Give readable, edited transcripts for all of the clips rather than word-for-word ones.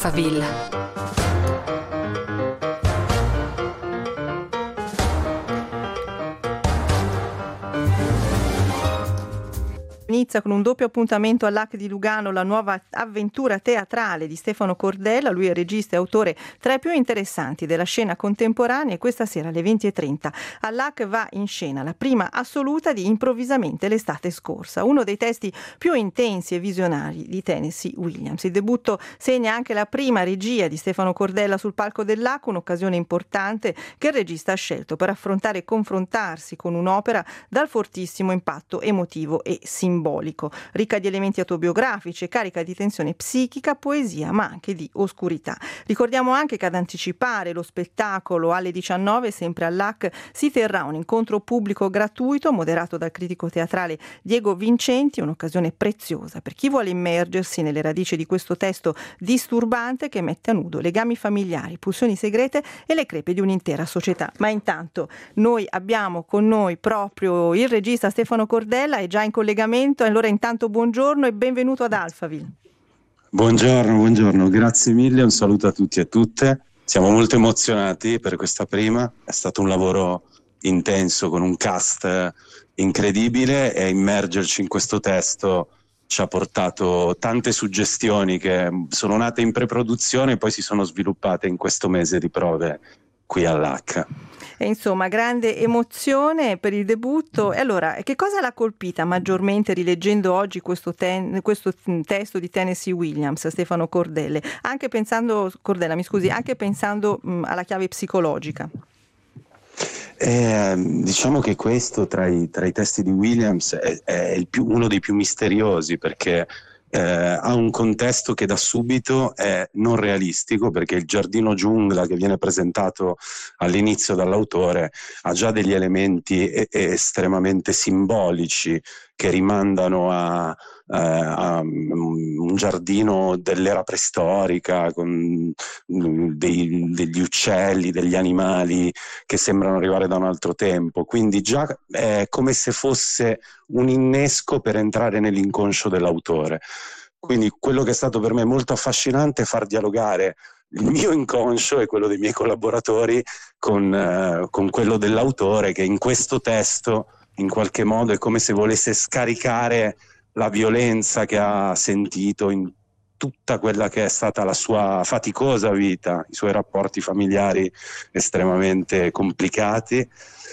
Alphaville. Inizia con un doppio appuntamento all'Hack di Lugano la nuova avventura teatrale di Stefano Cordella. Lui è regista e autore tra i più interessanti della scena contemporanea, e questa sera alle 20:30 all'Hack va in scena la prima assoluta di Improvvisamente l'estate scorsa, uno dei testi più intensi e visionari di Tennessee Williams. Il debutto segna anche la prima regia di Stefano Cordella sul palco dell'Hack, un'occasione importante che il regista ha scelto per affrontare e confrontarsi con un'opera dal fortissimo impatto emotivo e simbolico, ricca di elementi autobiografici e carica di tensione psichica, poesia, ma anche di oscurità. Ricordiamo anche che ad anticipare lo spettacolo alle 19, sempre all'Hack, si terrà un incontro pubblico gratuito moderato dal critico teatrale Diego Vincenti, un'occasione preziosa per chi vuole immergersi nelle radici di questo testo disturbante che mette a nudo legami familiari, pulsioni segrete e le crepe di un'intera società. Ma intanto noi abbiamo con noi proprio il regista Stefano Cordella, è già in collegamento. Allora intanto buongiorno e benvenuto ad Alphaville. Buongiorno, grazie mille, un saluto a tutti e a tutte. Siamo molto emozionati per questa prima, è stato un lavoro intenso con un cast incredibile, e immergerci in questo testo ci ha portato tante suggestioni che sono nate in preproduzione e poi si sono sviluppate in questo mese di prove qui all'Hack. E insomma, grande emozione per il debutto. E allora, che cosa l'ha colpita maggiormente rileggendo oggi questo testo di Tennessee Williams, Stefano Cordella, anche pensando alla chiave psicologica? Diciamo che questo tra i testi di Williams è uno dei più misteriosi, perché ha un contesto che da subito è non realistico, perché il giardino giungla che viene presentato all'inizio dall'autore ha già degli elementi estremamente simbolici che rimandano a un giardino dell'era preistorica, con degli uccelli, degli animali che sembrano arrivare da un altro tempo, quindi già è come se fosse un innesco per entrare nell'inconscio dell'autore. Quindi quello che è stato per me molto affascinante è far dialogare il mio inconscio e quello dei miei collaboratori con quello dell'autore, che in questo testo in qualche modo è come se volesse scaricare la violenza che ha sentito in tutta quella che è stata la sua faticosa vita, i suoi rapporti familiari estremamente complicati,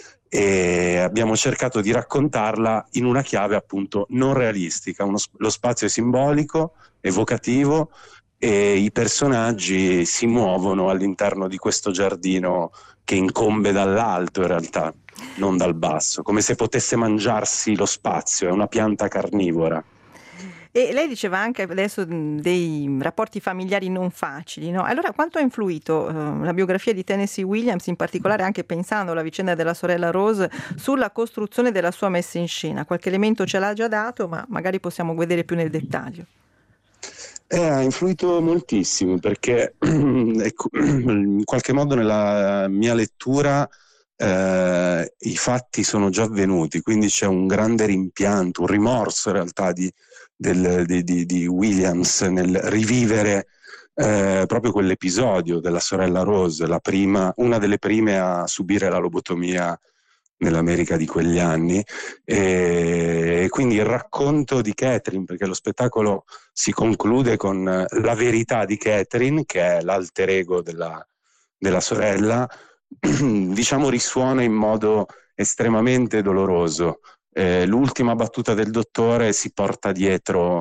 e abbiamo cercato di raccontarla in una chiave appunto non realistica. Lo spazio è simbolico, evocativo, e i personaggi si muovono all'interno di questo giardino che incombe dall'alto, in realtà non dal basso, come se potesse mangiarsi lo spazio. È una pianta carnivora. E lei diceva anche adesso dei rapporti familiari non facili, no? Allora, quanto ha influito la biografia di Tennessee Williams, in particolare anche pensando alla vicenda della sorella Rose, sulla costruzione della sua messa in scena? Qualche elemento ce l'ha già dato, ma magari possiamo vedere più nel dettaglio. Ha influito moltissimo, perché in qualche modo nella mia lettura i fatti sono già avvenuti, quindi c'è un grande rimpianto, un rimorso in realtà di Williams nel rivivere proprio quell'episodio della sorella Rose, una delle prime a subire la lobotomia nell'America di quegli anni, e quindi il racconto di Catherine, perché lo spettacolo si conclude con la verità di Catherine, che è l'alter ego della sorella, diciamo risuona in modo estremamente doloroso. L'ultima battuta del dottore si porta dietro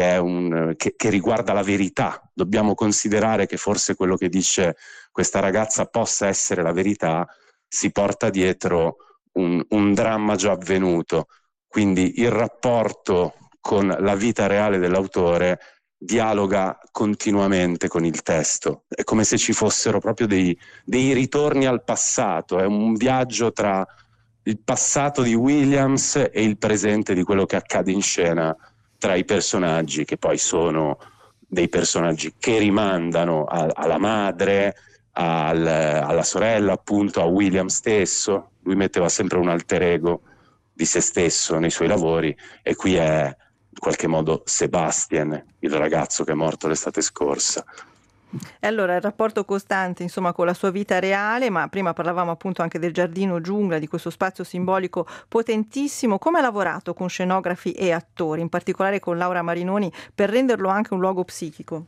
che riguarda la verità. Dobbiamo considerare che forse quello che dice questa ragazza possa essere la verità, si porta dietro un dramma già avvenuto. Quindi il rapporto con la vita reale dell'autore dialoga continuamente con il testo. È come se ci fossero proprio dei ritorni al passato. È un viaggio tra il passato di Williams e il presente di quello che accade in scena tra i personaggi, che poi sono dei personaggi che rimandano alla madre, alla sorella, appunto, a William stesso. Lui metteva sempre un alter ego di se stesso nei suoi lavori, e qui è in qualche modo Sebastian, il ragazzo che è morto l'estate scorsa. E allora il rapporto costante, insomma, con la sua vita reale, ma prima parlavamo appunto anche del giardino giungla, di questo spazio simbolico potentissimo. Come ha lavorato con scenografi e attori, in particolare con Laura Marinoni, per renderlo anche un luogo psichico?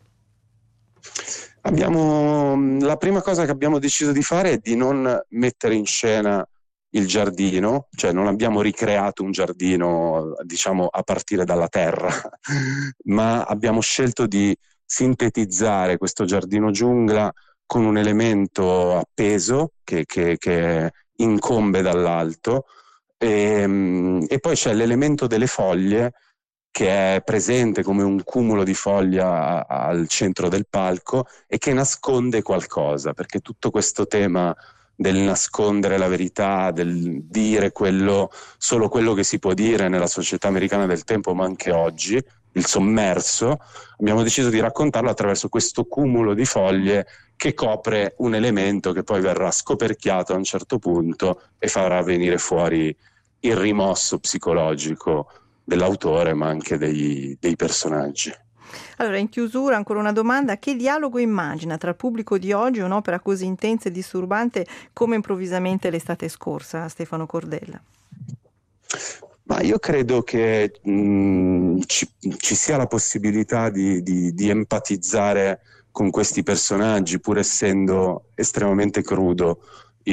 La prima cosa che abbiamo deciso di fare è di non mettere in scena il giardino, cioè non abbiamo ricreato un giardino, diciamo, a partire dalla terra, ma abbiamo scelto di sintetizzare questo giardino giungla con un elemento appeso che incombe dall'alto e poi c'è l'elemento delle foglie che è presente come un cumulo di foglia al centro del palco e che nasconde qualcosa, perché tutto questo tema del nascondere la verità, del dire solo quello che si può dire nella società americana del tempo, ma anche oggi, il sommerso, abbiamo deciso di raccontarlo attraverso questo cumulo di foglie che copre un elemento che poi verrà scoperchiato a un certo punto e farà venire fuori il rimosso psicologico dell'autore, ma anche dei personaggi. Allora, in chiusura ancora una domanda: che dialogo immagina tra il pubblico di oggi e un'opera così intensa e disturbante come Improvvisamente l'estate scorsa, Stefano Cordella? Ma io credo che ci sia la possibilità di empatizzare con questi personaggi, pur essendo estremamente crudo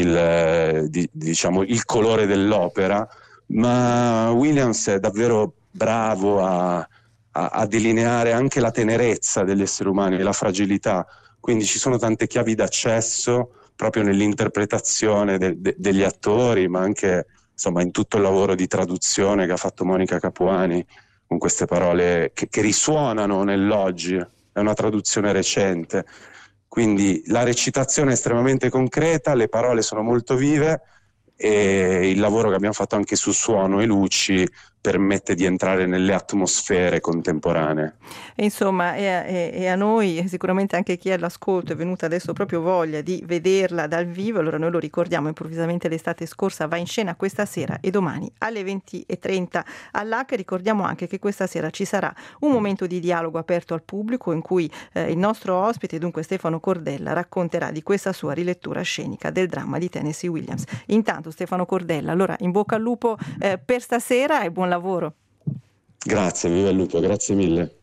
diciamo, il colore dell'opera, ma Williams è davvero bravo a delineare anche la tenerezza degli esseri umani e la fragilità, quindi ci sono tante chiavi d'accesso proprio nell'interpretazione degli attori, ma anche insomma in tutto il lavoro di traduzione che ha fatto Monica Capuani con queste parole che risuonano nell'oggi. È una traduzione recente, quindi la recitazione è estremamente concreta, le parole sono molto vive e il lavoro che abbiamo fatto anche su suono e luci permette di entrare nelle atmosfere contemporanee. E insomma, e a noi, e sicuramente anche chi è all'ascolto, è venuta adesso proprio voglia di vederla dal vivo. Allora noi lo ricordiamo, Improvvisamente l'estate scorsa va in scena questa sera e domani alle 20:30 all'H. Ricordiamo anche che questa sera ci sarà un momento di dialogo aperto al pubblico in cui il nostro ospite, dunque Stefano Cordella, racconterà di questa sua rilettura scenica del dramma di Tennessee Williams. Intanto Stefano Cordella, allora in bocca al lupo per stasera e buon lavoro. Grazie, viva il lupo, grazie mille.